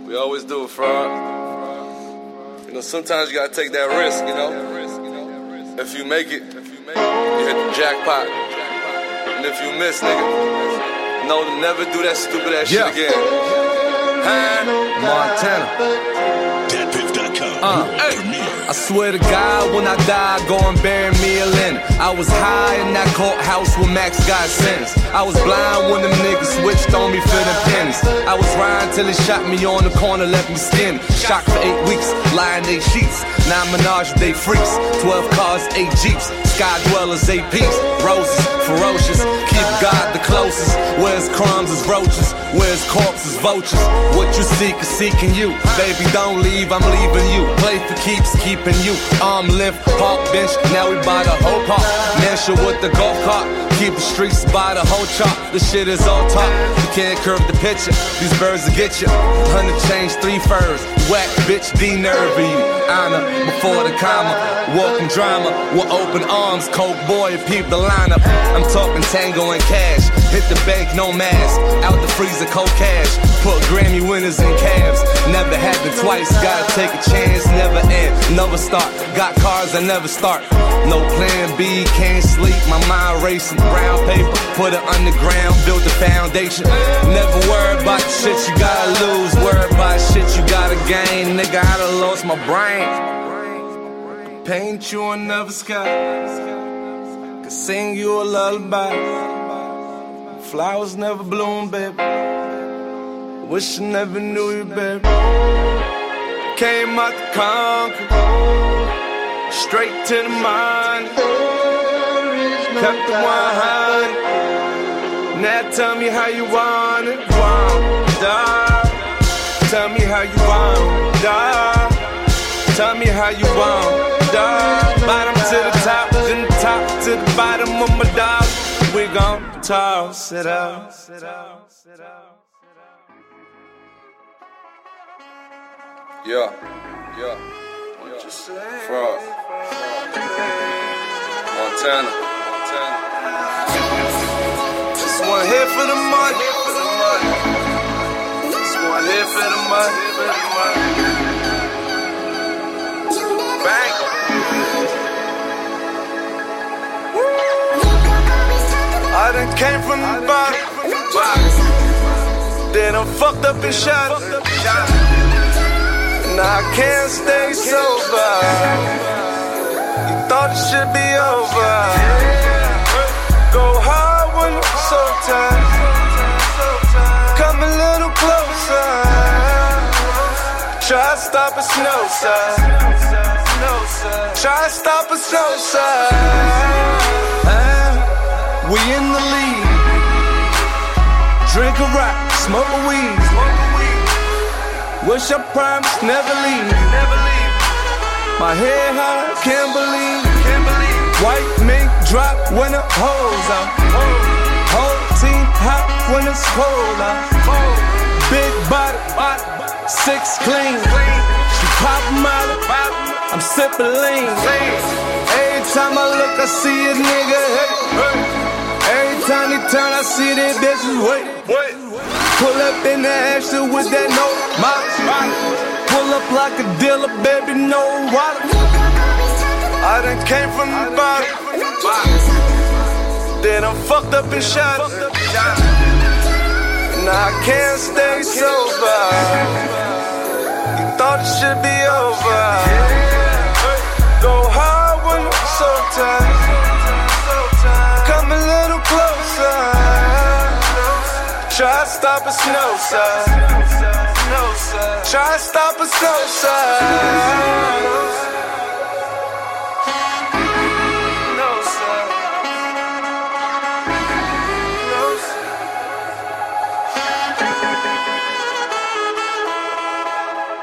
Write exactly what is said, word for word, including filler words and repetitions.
We always do it, fraud. You know, sometimes you gotta take that risk, you know. If you make it, you hit the jackpot. And if you miss, nigga, know to never do that stupid ass yeah. shit again. Hand Montana. Dat Piff dot com. Uh, hey. I swear to God, when I die, go and bury me a linen. I was high in that courthouse when Max got sentenced. I was blind when them niggas switched on me for the pennies. I was riding till they shot me on the corner, left me skinny. Shocked for eight weeks, lying they sheets. Nine menage, they freaks. Twelve cars, eight jeeps. Sky dwellers, eight peeps. Roses, ferocious. Keep God the closest. Where's crumbs is roaches. Where's corpses, vultures. What you seek is seeking you. Baby, don't leave, I'm leaving you. Play for keeps, keeping you. Arm length, park bench. Now we buy the whole park. Mansion with the golf cart. Keep the streets by the whole chart. This shit is all talk. You can't curve the picture. These birds will get you. Hundred change, three furs. Whack, bitch, de-nerving you. Honor before the comma. Welcome drama with open arms. Coke boy, peep the lineup. I'm talking tango and cash. Hit the bank, no mask. Out the freezer, cold cash. Put Grammy winners in cabs. Never happened twice. Gotta take a chance. Never end, never start. Got cars that never start. No plan B, can't sleep. My mind racing. Brown paper, put it underground. Build the foundation. Never worry about the shit you gotta lose. Worry about shit you gotta gain. Nigga, I done lost my brain. Paint you another sky. Could sing you a lullaby. Flowers never bloom, baby. Wish I never knew you, baby. Came out to conquer. Straight to the mind. Kept the one hundred. Now tell me how you want it. Want, dog. Tell me how you want, dog. Tell me how you want, dog. Bottom to the top, then the top to the bottom of my dog. We gon' toss it out. Yeah, yeah, yeah. Fraud. Montana. Montana. This one here for the money. This one here for the money. Bang. I done came from the bottom. Then I'm fucked up and shot. Now I can't stay sober. You thought it should be over. Go hard when I'm so tired. Come a little closer. Try to stop a snow side. Try to stop a snow side. We in the lead. Drink a rock, smoke a weed. Wish I promised never leave. My head high, can't believe. White mink drop when the hoes out. Whole team hot when it's cold out. Big body, six clean. She pop molly, I'm sipping lean. Every time I look, I see a nigga hate. Every time he turn, I see that bitches wait. Pull up in the Ashley with that no mouth. Pull up like a dealer, baby, no water. I done came from the bottom. Then I'm fucked up and shot. Now I can't stay sober. You thought it should be over. Go hard when I'm so tired. Come a little closer. Try to stop a snow side. Try to stop a snow side.